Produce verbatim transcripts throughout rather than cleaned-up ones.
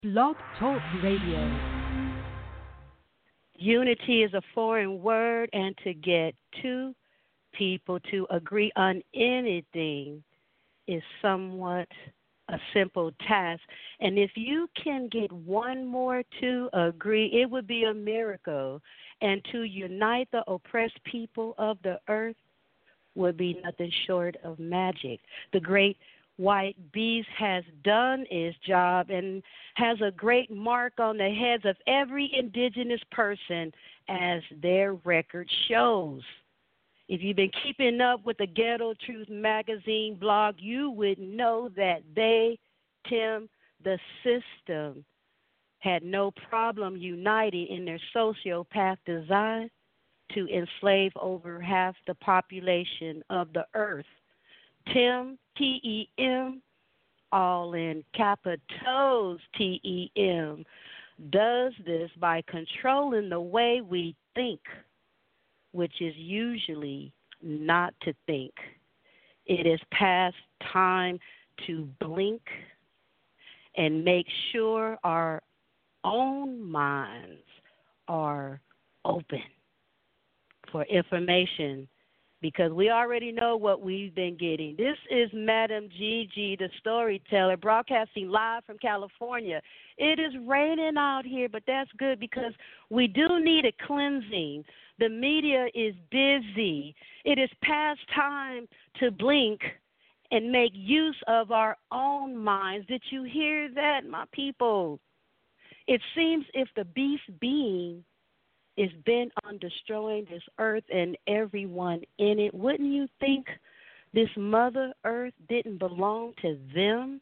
Blog Talk Radio. Unity is a foreign word, and to get two people to agree on anything is somewhat a simple task. And if you can get one more to agree, it would be a miracle. And to unite the oppressed people of the earth would be nothing short of magic. The great white beast has done its job and has a great mark on the heads of every indigenous person, as their record shows. If you've been keeping up with the Ghetto Truth magazine blog, you would know that they, Tim, the system, had no problem uniting in their sociopath design to enslave over half the population of the earth. Tim, T E M, all in capitals, T E M, does this by controlling the way we think, which is usually not to think. It is past time to blink and make sure our own minds are open for information, because we already know what we've been getting. This is Madam Gigi, the storyteller, broadcasting live from California. It is raining out here, but that's good because we do need a cleansing. The media is busy. It is past time to blink and make use of our own minds. Did you hear that, my people? It seems if the beast being is bent on destroying this earth and everyone in it, wouldn't you think this Mother Earth didn't belong to them?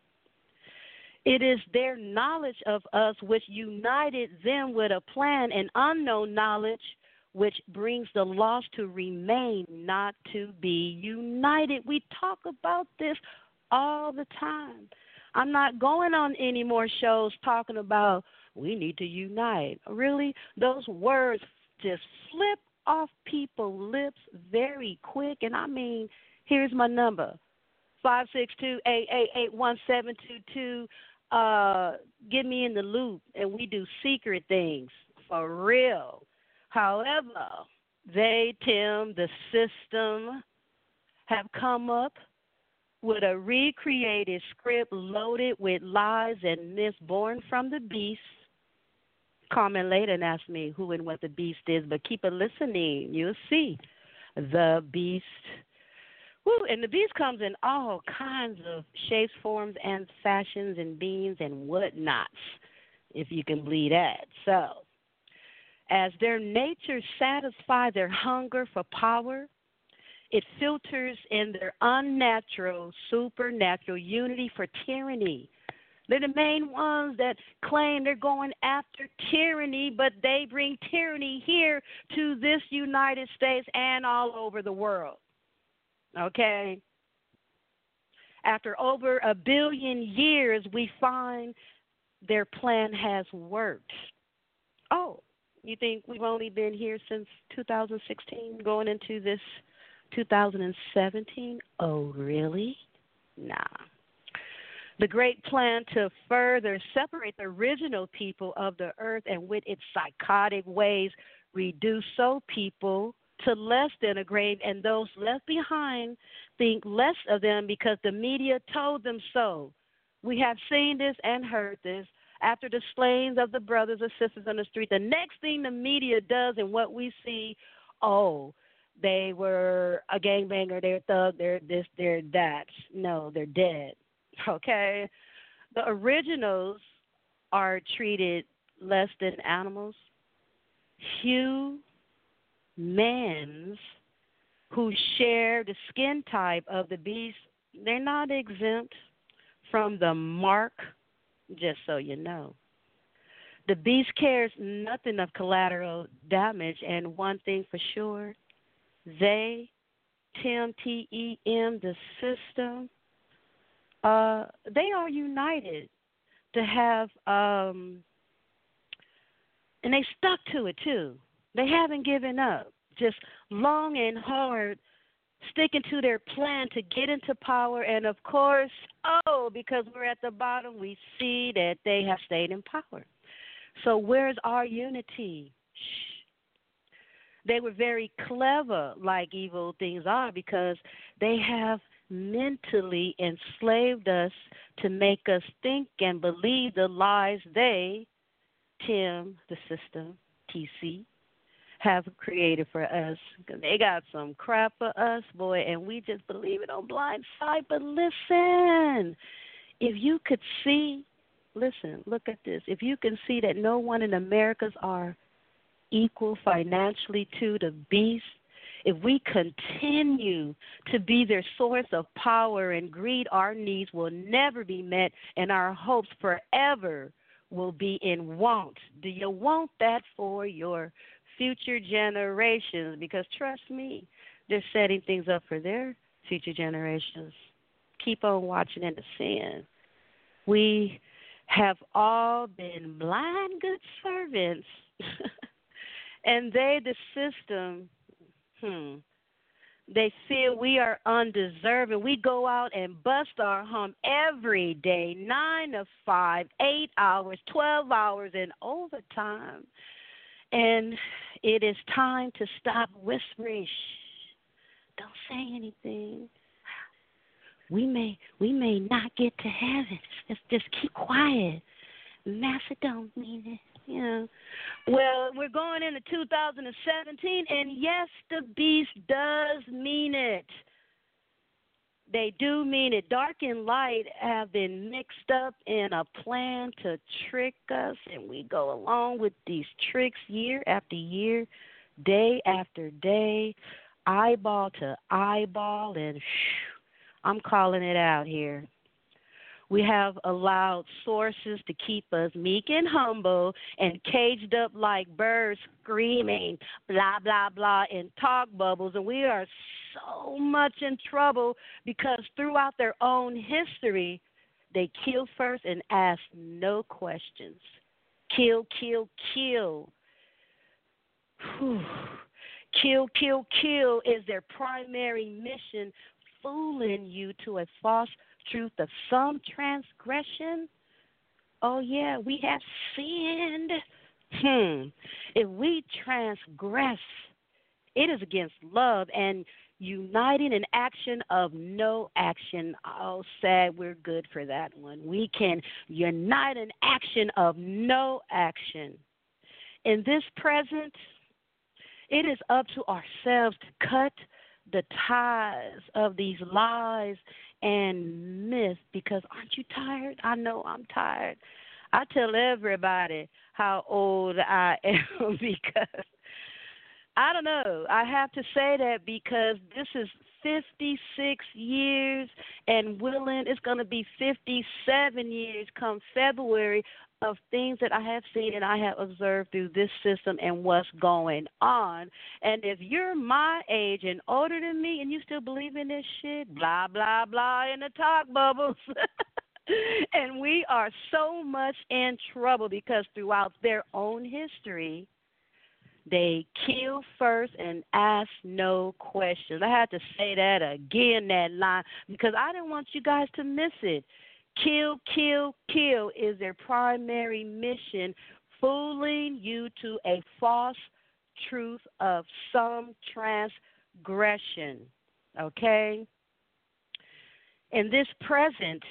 It is their knowledge of us which united them with a plan, and unknown knowledge which brings the lost to remain, not to be united. We talk about this all the time. I'm not going on any more shows talking about we need to unite. Really, those words just slip off people's lips very quick. And I mean, here's my number, five six two, eight eight eight, one seven two two. Uh, get me in the loop, and we do secret things for real. However, they, Tim, the system, have come up with a recreated script loaded with lies and myths born from the beast. Call me later and ask me who and what the beast is, but keep it listening. You'll see the beast. Woo, and the beast comes in all kinds of shapes, forms, and fashions and beings and whatnots, if you can believe that. So, as their nature satisfies their hunger for power, it filters in their unnatural, supernatural unity for tyranny. They're the main ones that claim they're going after tyranny, but they bring tyranny here to this United States and all over the world. Okay? After over a billion years, we find their plan has worked. Oh, you think we've only been here since two thousand sixteen, going into this two thousand seventeen? Oh, really? Nah. The great plan to further separate the original people of the earth and with its psychotic ways reduce so people to less than a grave, and those left behind think less of them because the media told them so. We have seen this and heard this. After the slayings of the brothers and sisters on the street, the next thing the media does and what we see, oh, they were a gangbanger, they're a thug, they're this, they're that. No, they're dead. Okay? The originals are treated less than animals. Humans who share the skin type of the beast, they're not exempt from the mark, just so you know. The beast cares nothing of collateral damage, and one thing for sure, they, Tim, T E M, the system, uh, they are united to have, um, and they stuck to it too. They haven't given up, just long and hard sticking to their plan to get into power. And of course, oh, because we're at the bottom, we see that they have stayed in power. So where's our unity? Shh. They were very clever, like evil things are, because they have mentally enslaved us to make us think and believe the lies they, Tim, the system, T C, have created for us. They got some crap for us, boy, and we just believe it on blind side. But listen, if you could see, listen, look at this. If you can see that no one in Americas are equal financially to the beast, if we continue to be their source of power and greed, our needs will never be met and our hopes forever will be in want. Do you want that for your future generations? Because trust me, they're setting things up for their future generations. Keep on watching and seeing. We have all been blind good servants. And they, the system, hmm, they feel we are undeserving. We go out and bust our hump every day, nine to five, eight hours, twelve hours, and overtime. And it is time to stop whispering. Shh, don't say anything. We may, we may not get to heaven. Just, just keep quiet. Master don't mean it. Yeah. Well, we're going into two thousand seventeen, and yes, the beast does mean it. They do mean it. Dark and light have been mixed up in a plan to trick us, and we go along with these tricks year after year, day after day, eyeball to eyeball, and shh, I'm calling it out here. We have allowed sources to keep us meek and humble and caged up like birds screaming, blah, blah, blah, in talk bubbles. And we are so much in trouble because throughout their own history, they kill first and ask no questions. Kill, kill, kill. Whew. Kill, kill, kill is their primary mission, fooling you to a false truth of some transgression. Oh, yeah, we have sinned. Hmm. If we transgress, it is against love and uniting an action of no action. Oh, sad, we're good for that one. We can unite an action of no action. In this present, it is up to ourselves to cut the ties of these lies and myths, because aren't you tired? I know I'm tired. I tell everybody how old I am because I don't know. I have to say that because this is fifty-six years and willing, it's going to be fifty-seven years come February of things that I have seen and I have observed through this system and what's going on. And if you're my age and older than me and you still believe in this shit, blah, blah, blah, in the talk bubbles. And we are so much in trouble because throughout their own history, they kill first and ask no questions. I had to say that again, that line, because I didn't want you guys to miss it. Kill, kill, kill is their primary mission, fooling you to a false truth of some transgression, okay? In this present,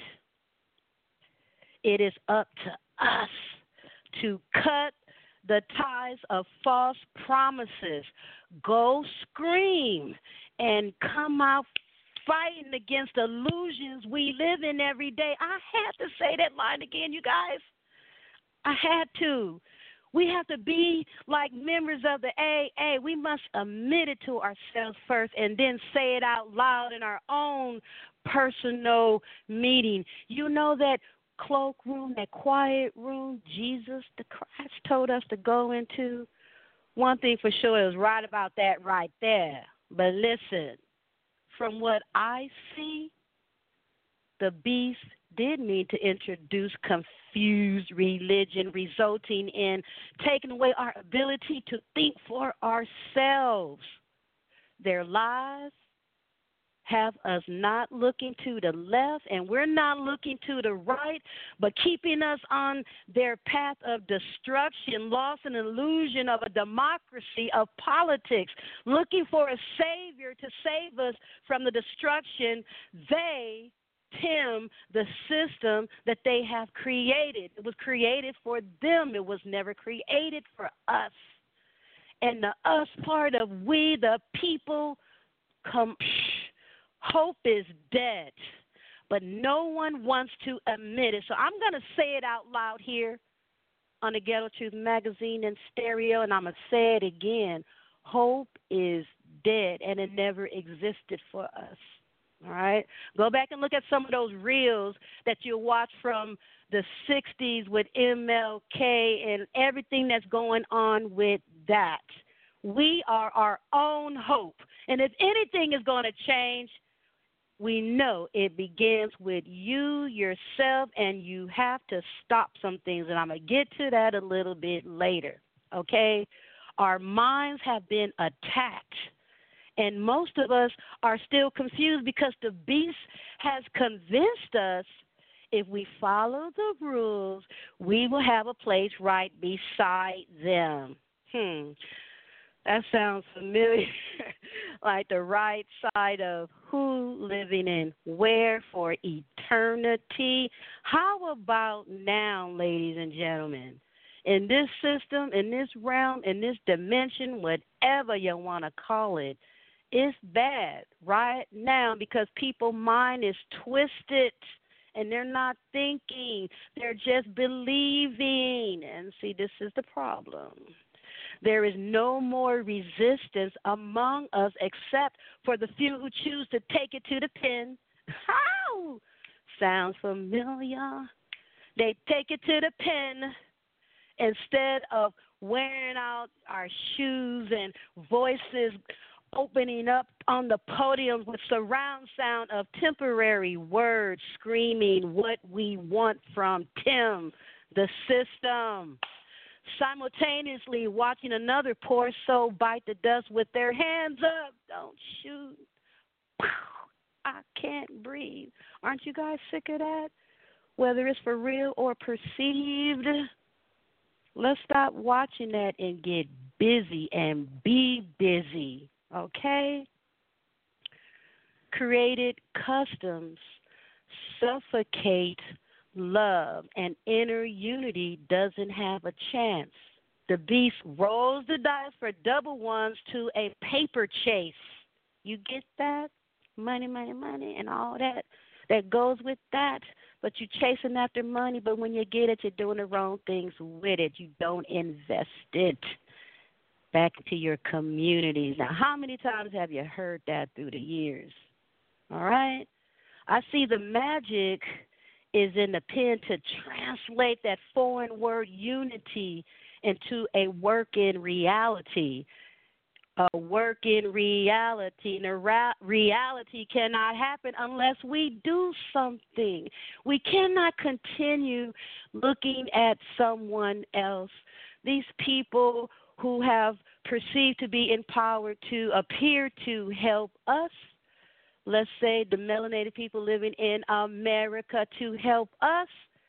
it is up to us to cut the ties of false promises. Go scream and come out fighting against illusions we live in every day. I had to say that line again, you guys. I had to. We have to be like members of the A A. We must admit it to ourselves first and then say it out loud in our own personal meeting. You know that cloakroom, that quiet room Jesus the Christ told us to go into? One thing for sure is right about that right there. But listen, from what I see, the beast did mean to introduce confused religion, resulting in taking away our ability to think for ourselves. Their lies have us not looking to the left and we're not looking to the right, but keeping us on their path of destruction, lost an illusion of a democracy of politics, looking for a savior to save us from the destruction they Tim, the system that they have created. It was created for them. It was never created for us. And the us part of we, the people, come, hope is dead. But no one wants to admit it. So I'm going to say it out loud here on the Ghetto Truth magazine and stereo, and I'm going to say it again. Hope is dead, and it never existed for us. All right? Go back and look at some of those reels that you watch from the sixties with M L K and everything that's going on with that. We are our own hope. And if anything is going to change, we know it begins with you, yourself, and you have to stop some things. And I'm going to get to that a little bit later, okay? Our minds have been attacked. And most of us are still confused because the beast has convinced us if we follow the rules, we will have a place right beside them. Hmm. That sounds familiar. Like the right side of who, living in where for eternity. How about now, ladies and gentlemen? In this system, in this realm, in this dimension, whatever you want to call it, it's bad right now because people's mind is twisted and they're not thinking. They're just believing. And see, this is the problem. There is no more resistance among us except for the few who choose to take it to the pen. How? Sounds familiar? They take it to the pen instead of wearing out our shoes and voices opening up on the podium with surround sound of temporary words screaming what we want from Tim, the system. Simultaneously watching another poor soul bite the dust with their hands up. Don't shoot. I can't breathe. Aren't you guys sick of that? Whether it's for real or perceived, let's stop watching that and get busy and be busy. Okay? Created customs suffocate love, and inner unity doesn't have a chance. The beast rolls the dice for double ones to a paper chase. You get that? Money, money, money, and all that that goes with that. But you're chasing after money, but when you get it, you're doing the wrong things with it. You don't invest it back into your communities. Now, how many times have you heard that through the years? All right? I see the magic is in the pen to translate that foreign word unity into a working reality. A working reality. And a ra- reality cannot happen unless we do something. We cannot continue looking at someone else. These people who have perceived to be empowered to appear to help us, let's say the melanated people living in America, to help us.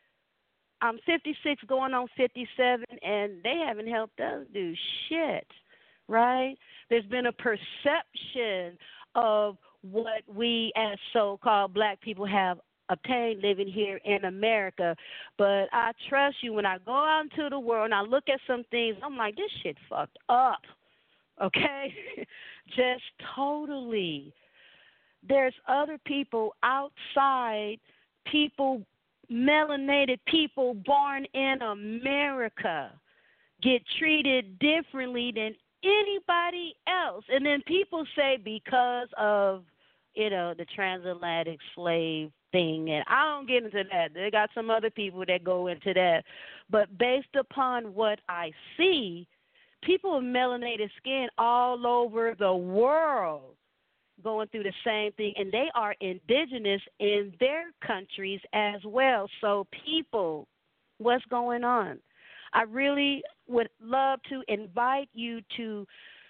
I'm fifty-six going on fifty-seven, and they haven't helped us do shit, right? There's been a perception of what we as so-called black people have obtained living here in America. But I trust you, when I go out into the world and I look at some things, I'm like, this shit fucked up, okay? Just totally. There's other people outside, people, melanated people born in America, get treated differently than anybody else. And then people say because of, you know, the transatlantic slave thing, and I don't get into that. They got some other people that go into that. But based upon what I see, people with melanated skin all over the world going through the same thing, and they are indigenous in their countries as well. So people, what's going on? I really would love to invite you to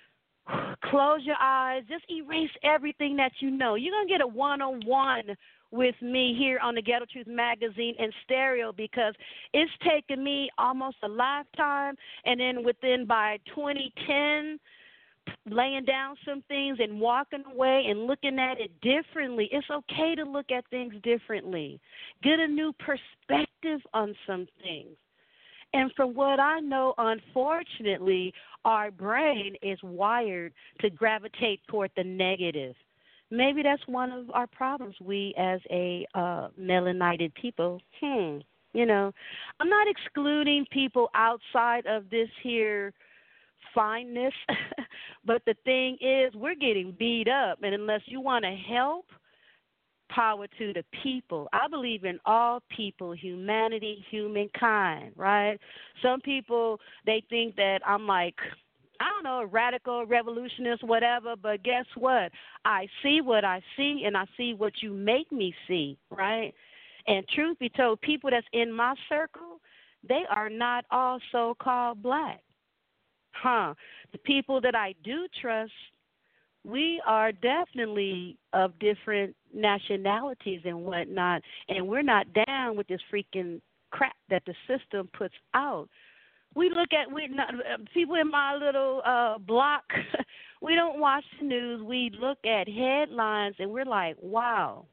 Close your eyes. Just erase everything that you know. You're going to get a one-on-one with me here on the Ghetto Truth Magazine in stereo because it's taken me almost a lifetime. And then within by twenty ten, laying down some things and walking away and looking at it differently. It's okay to look at things differently. Get a new perspective on some things. And from what I know, unfortunately, our brain is wired to gravitate toward the negative. Maybe that's one of our problems, we as a uh, melanated people. Hmm, you know, I'm not excluding people outside of this here fineness, but the thing is we're getting beat up, and unless you want to help, power to the people. I believe in all people, humanity, humankind, right? Some people, they think that I'm like, I don't know, a radical revolutionist, whatever, but guess what? I see what I see, and I see what you make me see, right? And truth be told, people that's in my circle, they are not all so-called black. Huh. The people that I do trust, we are definitely of different nationalities and whatnot, and we're not down with this freaking crap that the system puts out. We look at we not, people in my little uh, block. We don't watch the news. We look at headlines, and we're like, wow.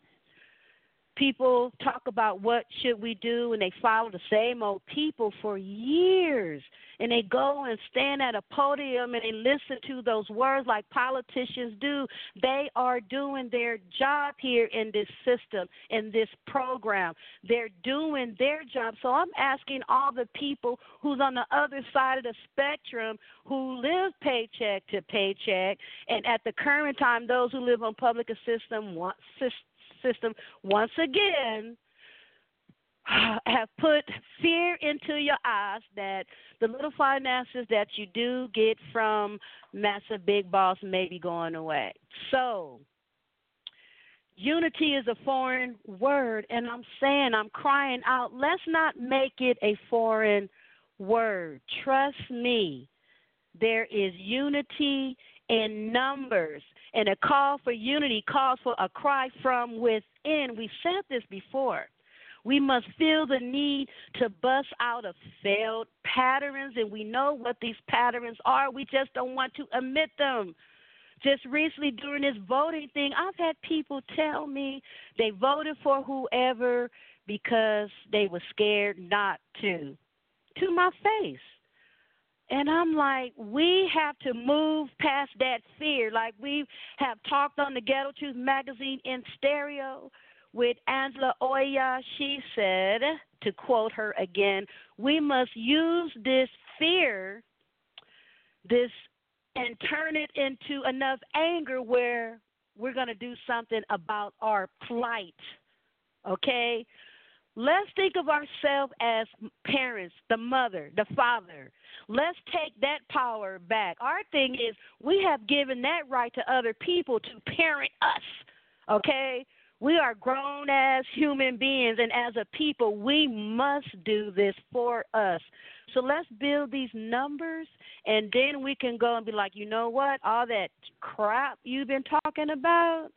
People talk about what should we do, and they follow the same old people for years. And they go and stand at a podium and they listen to those words like politicians do. They are doing their job here in this system, in this program. They're doing their job. So I'm asking all the people who's on the other side of the spectrum who live paycheck to paycheck, and at the current time, those who live on public assistance, system once again have put fear into your eyes that the little finances that you do get from massive big boss may be going away. So unity is a foreign word, and I'm saying, I'm crying out, let's not make it a foreign word. Trust me, there is unity in numbers. And a call for unity calls for a cry from within. We said this before. We must feel the need to bust out of failed patterns, and we know what these patterns are. We just don't want to admit them. Just recently during this voting thing, I've had people tell me they voted for whoever because they were scared not to, to my face. And I'm like, we have to move past that fear. Like we have talked on the Ghetto Truth Magazine in stereo with Angela Oya. She said, to quote her again, we must use this fear, this, and turn it into enough anger where we're going to do something about our plight, okay? Let's think of ourselves as parents, the mother, the father. Let's take that power back. Our thing is we have given that right to other people to parent us, okay? We are grown-ass human beings, and as a people, we must do this for us. So let's build these numbers, and then we can go and be like, you know what, all that crap you've been talking about,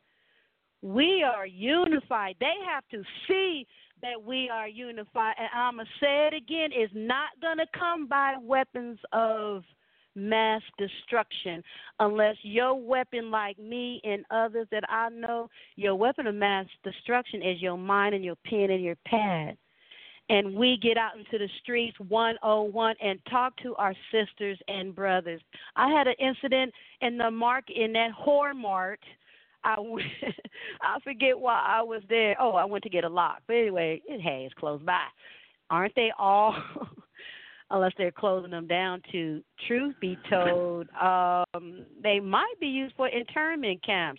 we are unified. They have to see that we are unified. And I'm going to say it again, it's not going to come by weapons of mass destruction unless your weapon, like me and others that I know, your weapon of mass destruction is your mind and your pen and your pad. And we get out into the streets one oh one and talk to our sisters and brothers. I had an incident in the market, in that whore mart. I, went, I forget why I was there. Oh, I went to get a lock. But anyway, it, hey, it's close by. Aren't they all? Unless they're closing them down to, truth be told, um, they might be used for internment camps.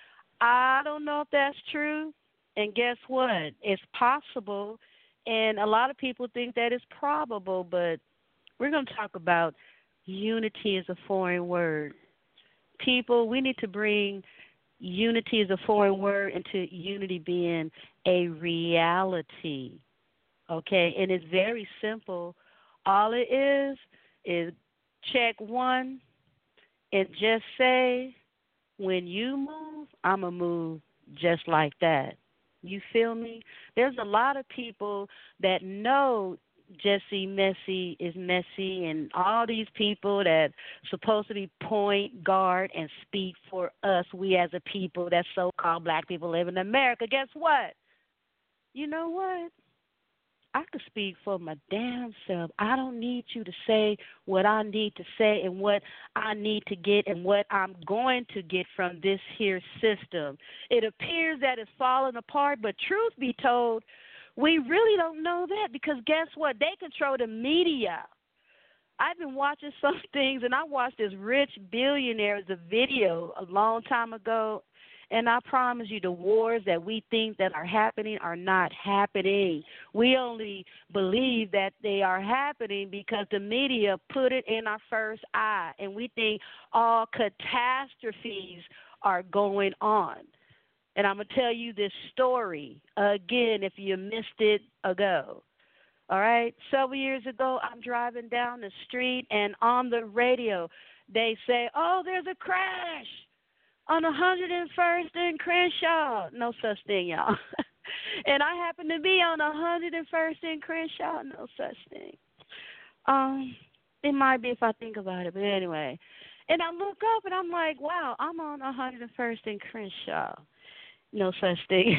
I don't know if that's true. And guess what? It's possible. And a lot of people think that it's probable. But we're going to talk about unity as a foreign word. People, we need to bring unity as a foreign word into unity being a reality, okay? And it's very simple. All it is is check one and just say, when you move, I'm going to move just like that. You feel me? There's a lot of people that know Jesse Messy is messy, and all these people that supposed to be point guard and speak for us, we as a people, that so-called black people live in America. Guess what? You know what? I could speak for my damn self. I don't need you to say what I need to say and what I need to get and what I'm going to get from this here system. It appears that it's falling apart, but truth be told, we really don't know that, because guess what? They control the media. I've been watching some things, and I watched this rich billionaire, the video a long time ago, and I promise you, the wars that we think that are happening are not happening. We only believe that they are happening because the media put it in our first eye, and we think all catastrophes are going on. And I'm going to tell you this story again if you missed it ago. All right? Several years ago, I'm driving down the street, and on the radio, they say, oh, there's a crash on one hundred first and Crenshaw. No such thing, y'all. And I happen to be on one hundred first and Crenshaw. No such thing. Um, it might be if I think about it, but anyway. And I look up, and I'm like, wow, I'm on one hundred first and Crenshaw. No such thing.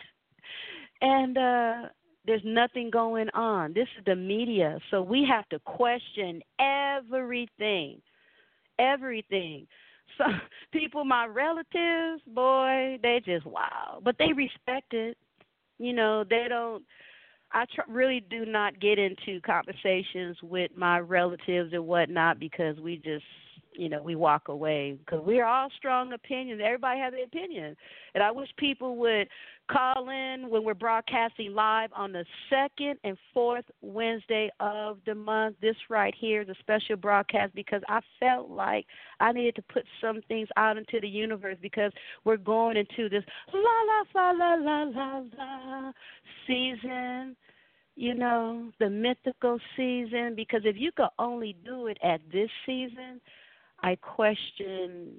And uh, there's nothing going on. This is the media, so we have to question everything, everything. So people, my relatives, boy, they just wow. But they respect it. You know, they don't. I tr- really do not get into conversations with my relatives and whatnot, because we just, you know, we walk away, because we're all strong opinions. Everybody has an opinion. And I wish people would call in when we're broadcasting live on the second and fourth Wednesday of the month. This right here is a special broadcast, because I felt like I needed to put some things out into the universe, because we're going into this la la la la la la season, you know, the mythical season. Because if you could only do it at this season, I question,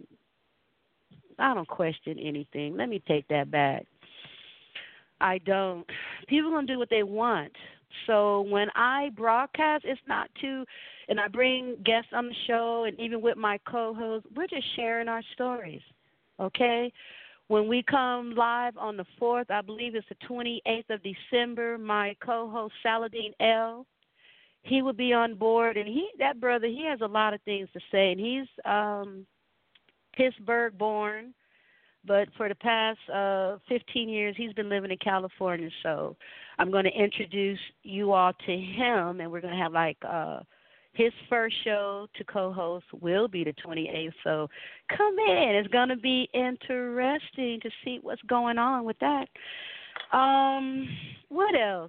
I don't question anything. Let me take that back. I don't. People are going to do what they want. So when I broadcast, it's not to, and I bring guests on the show, and even with my co-hosts, we're just sharing our stories, okay? When we come live on the fourth, I believe it's the twenty-eighth of December, my co-host Saladin L., he would be on board, and he, that brother, he has a lot of things to say, and he's um, Pittsburgh born, but for the past uh, fifteen years, he's been living in California. So I'm going to introduce you all to him, and we're going to have like uh, his first show to co-host will be the twenty-eighth. So come in. It's going to be interesting to see what's going on with that. Um, what else?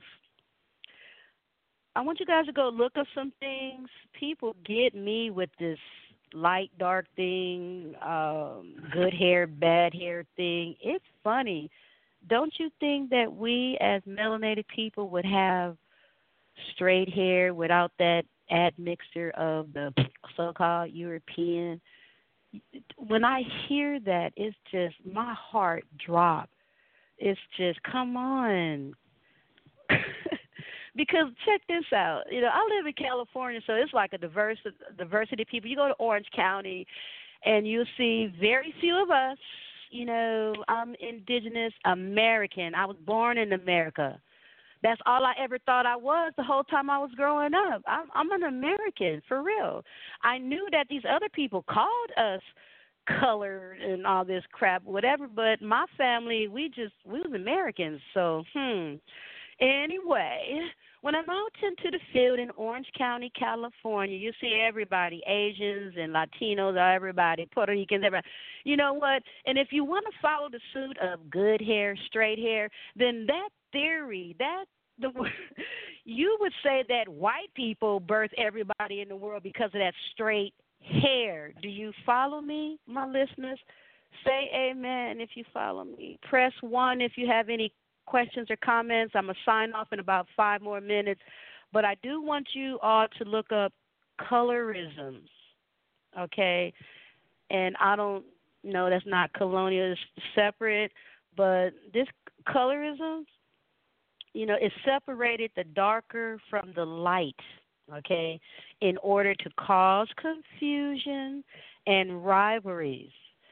I want you guys to go look up some things. People get me with this light, dark thing, um, good hair, bad hair thing. It's funny. Don't you think that we as melanated people would have straight hair without that admixture of the so-called European? When I hear that, it's just, my heart drops. It's just, come on. Because check this out. You know, I live in California, so it's like a diverse diversity of people. You go to Orange County, and you'll see very few of us. You know, I'm indigenous American. I was born in America. That's all I ever thought I was the whole time I was growing up. I'm, I'm an American, for real. I knew that these other people called us colored and all this crap, whatever, but my family, we just, we was Americans. So, hmm. Anyway, when I'm out into the field in Orange County, California, you see everybody, Asians and Latinos, everybody, Puerto Ricans, everybody. You know what? And if you want to follow the suit of good hair, straight hair, then that theory, that the you would say that white people birth everybody in the world because of that straight hair. Do you follow me, my listeners? Say amen if you follow me. Press one if you have any questions or comments. I'm going to sign off in about five more minutes. But I do want you all to look up colorisms, okay? and I don't know that's not colonial, it's separate, but this colorism, you know, it separated the darker from the light, okay, in order to cause confusion and rivalries.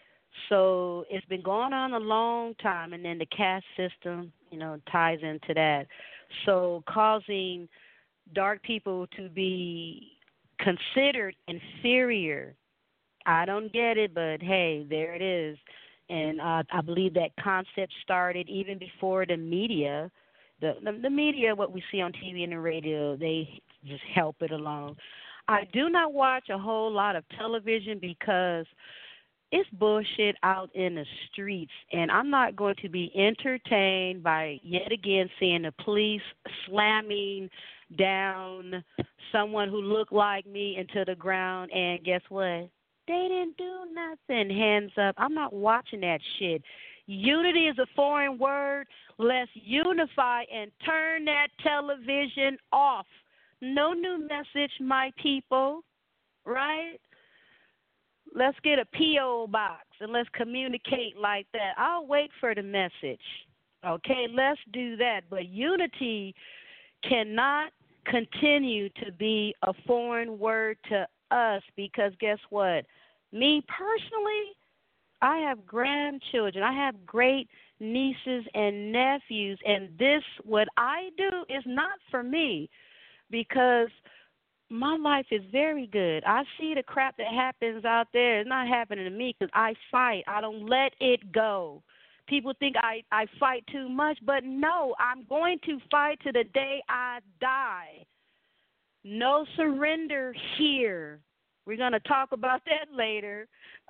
So it's been going on a long time, and then the caste system, you know, ties into that. So causing dark people to be considered inferior. I don't get it, but hey, there it is. And uh, I believe that concept started even before the media. The, the the media, what we see on T V and the radio, they just help it along. I do not watch a whole lot of television because it's bullshit out in the streets, and I'm not going to be entertained by yet again seeing the police slamming down someone who looked like me into the ground, and guess what? They didn't do nothing. Hands up. I'm not watching that shit. Unity is a foreign word. Let's unify and turn that television off. No new message, my people, right? Let's get a P O box and let's communicate like that. I'll wait for the message. Okay, let's do that. But unity cannot continue to be a foreign word to us because guess what? Me personally, I have grandchildren. I have great nieces and nephews, and this, what I do, is not for me because my life is very good. I see the crap that happens out there. It's not happening to me because I fight. I don't let it go. People think I, I fight too much, but no, I'm going to fight to the day I die. No surrender here. We're going to talk about that later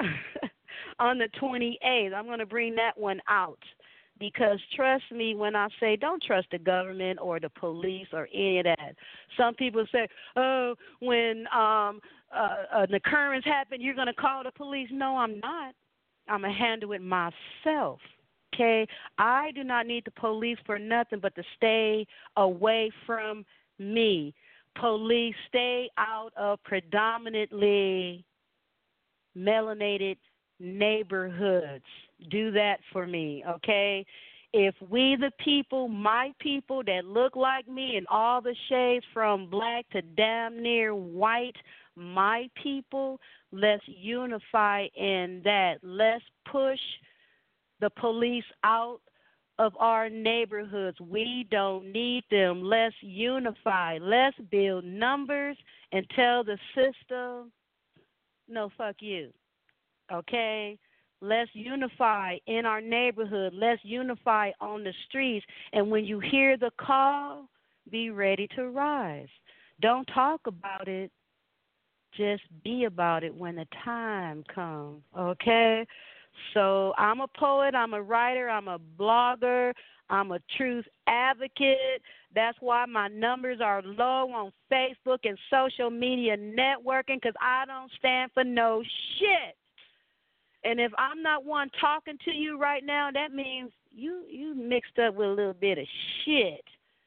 on the twenty-eighth. I'm going to bring that one out. Because trust me when I say don't trust the government or the police or any of that. Some people say, oh, when um, uh, an occurrence happened, you're going to call the police. No, I'm not. I'm going to handle it myself, okay? I do not need the police for nothing but to stay away from me. Police, stay out of predominantly melanated neighborhoods. Do that for me, okay? If we the people, my people that look like me in all the shades from black to damn near white, my people, let's unify in that. Let's push the police out of our neighborhoods. We don't need them. Let's unify. Let's build numbers and tell the system, no, fuck you, okay? Let's unify in our neighborhood. Let's unify on the streets. And when you hear the call, be ready to rise. Don't talk about it. Just be about it when the time comes, okay? So I'm a poet. I'm a writer. I'm a blogger. I'm a truth advocate. That's why my numbers are low on Facebook and social media networking because I don't stand for no shit. And if I'm not one talking to you right now, that means you you mixed up with a little bit of shit.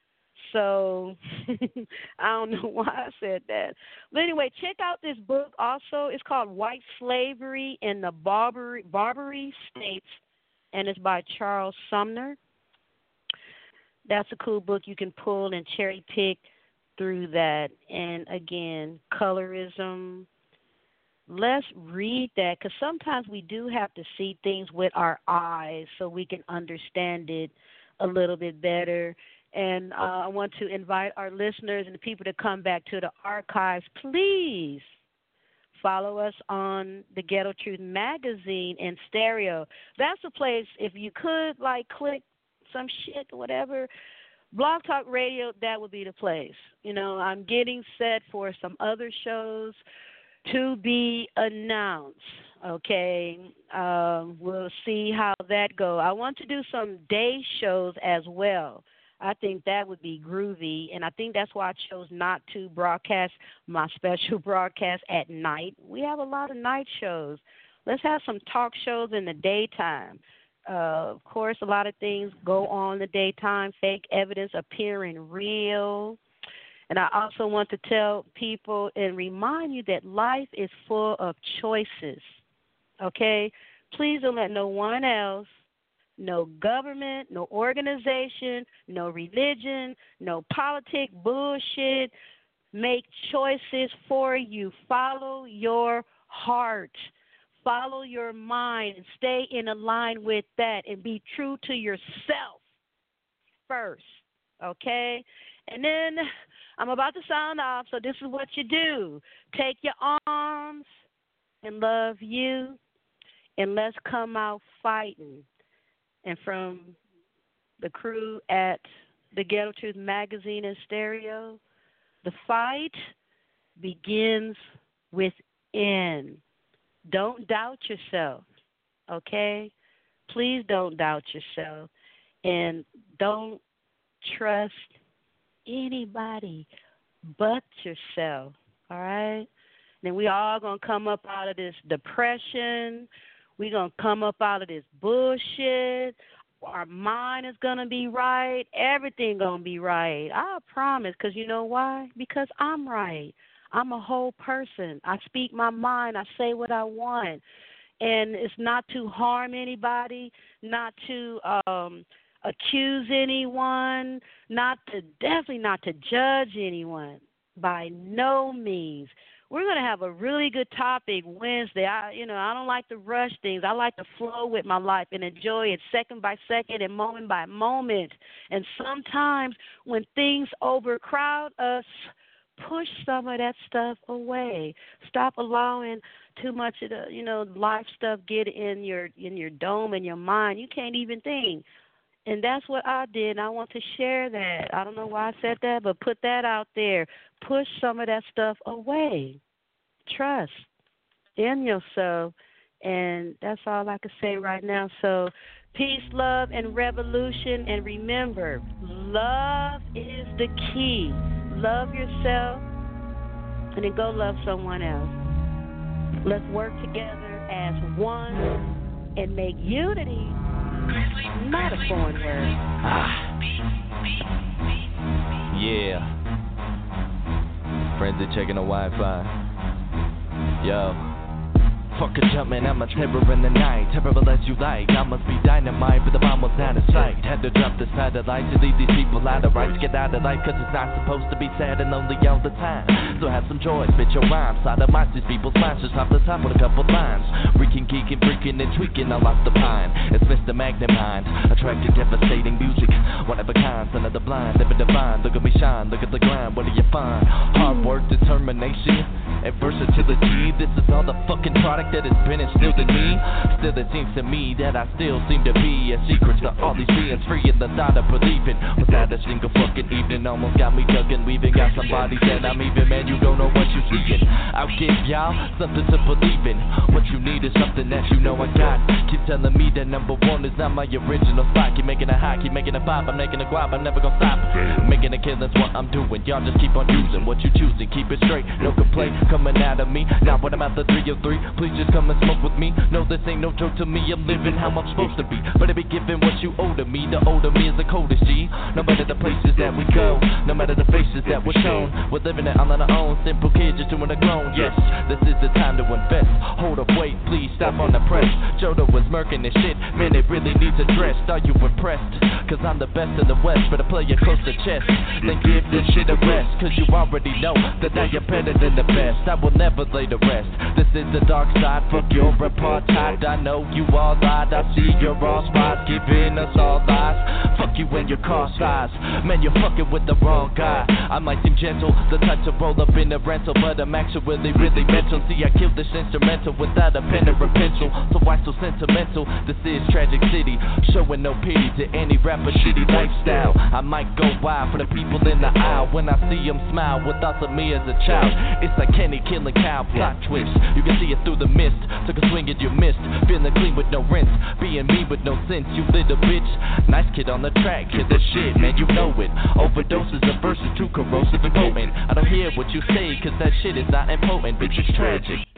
So I don't know why I said that. But anyway, check out this book also. It's called White Slavery in the Barbary, Barbary States, and it's by Charles Sumner. That's a cool book. You can pull and cherry pick through that. And again, colorism. Let's read that because sometimes we do have to see things with our eyes so we can understand it a little bit better. And uh, I want to invite our listeners and the people to come back to the archives. Please follow us on the Ghetto Truth magazine and stereo. That's a place, if you could, like, click some shit or whatever, Blog Talk Radio, that would be the place. You know, I'm getting set for some other shows to be announced, okay? Um, we'll see how that goes. I want to do some day shows as well. I think that would be groovy, and I think that's why I chose not to broadcast my special broadcast at night. We have a lot of night shows. Let's have some talk shows in the daytime. Uh, of course, a lot of things go on in the daytime, fake evidence appearing real. And I also want to tell people and remind you that life is full of choices, okay? Please don't let no one else, no government, no organization, no religion, no politic bullshit make choices for you. Follow your heart. Follow your mind and stay in line with that and be true to yourself first, okay? And then I'm about to sound off, so this is what you do. Take your arms and love you, and let's come out fighting. And from the crew at the Ghetto Truth Magazine and Stereo, the fight begins within. Don't doubt yourself, okay? Please don't doubt yourself. And don't trust anybody but yourself, all right? Then we all going to come up out of this depression. We're going to come up out of this bullshit. Our mind is going to be right. Everything going to be right. I promise, because you know why? Because I'm right. I'm a whole person. I speak my mind. I say what I want. And it's not to harm anybody, not to um, accuse anyone, not to, definitely not to judge anyone. By no means. We're going to have a really good topic Wednesday. I, you know, I don't like to rush things. I like to flow with my life and enjoy it second by second and moment by moment. And sometimes when things overcrowd us, push some of that stuff away. Stop allowing too much of the, you know, life stuff get in your in your dome and your mind. You can't even think. And that's what I did, and I want to share that. I don't know why I said that, but put that out there. Push some of that stuff away. Trust in yourself, and that's all I can say right now. So peace, love, and revolution, and remember, love is the key. Love yourself, and then go love someone else. Let's work together as one and make unity not a foreign word. Ah. Yeah. Friends are checking the Wi-Fi. Yo. Fuck a jumpin', I'm a terror in the night. Terrible as you like, I must be dynamite, but the bomb was not in sight. Had to drop the satellite to leave these people out of rights. Get out of life, cause it's not supposed to be sad and lonely all the time. So have some joy, spit your rhymes. Sodomize these people's minds, just off the top with a couple lines. Freaking, geeking, freaking, and tweaking, I lost the pine. It's Mister Magnemind, attractive, devastating music. One of a kind, son of the blind, living divine. Look at me shine, look at the grind, what do you find? Hard work, determination, and versatility. This is all the fucking product that has been instilled in me. Still it seems to me that I still seem to be a secret to all these beings, free in the thought of believing without a single fucking evening. Almost got me ducking, weaving. Got somebody that I'm even, man, you don't know what you're seeing. I'll give y'all something to believe in. What you need is something that you know I got. Keep telling me that number one is not my original spot. Keep making it hot, keep making it pop. I'm making it guap, I'm never gonna stop. Making a killing's what I'm doing. Y'all just keep on using what you choosing. Keep it straight, no complaint coming out of me. Now when I'm at the three oh three, please just come and smoke with me. No, this ain't no joke to me. I'm living how I'm supposed to be. But I be giving what you owe to me. The older me is the coldest G. No matter the places that we go, no matter the faces that we're shown, we're living it all on our own. Simple kids just doing it grown. Yes, this is the time to invest. Hold up, wait, please stop on the press. Jodo was murking this shit. Man, it really needs addressed. Are you impressed? Cause I'm the best in the West, but I play you close to chest. Then give this shit a rest. Cause you already know that now you're better than the best. I will never lay to rest. This is the dark side. Fuck your apartheid. I know you all lied. I see your all spies giving us all lies. Fuck you and your car size. Man, you're fucking with the wrong guy. I might seem gentle, the type to roll up in a rental, but I'm actually really mental. See, I killed this instrumental without a pen or a pencil. So why so sentimental? This is Tragic City, showing no pity to any rapper shitty lifestyle. I might go wild for the people in the aisle when I see them smile with thoughts of me as a child. It's like Kenny killing Kyle, plot twist. You can see it through the mist. Took a swing and you missed. Feeling clean with no rinse. Being me with no sense, you little bitch. Nice kid on the track, kid, that shit, man, you know it. Overdoses of verses too corrosive and potent. I don't hear what you say, cause that shit is not important, bitch, it's tragic.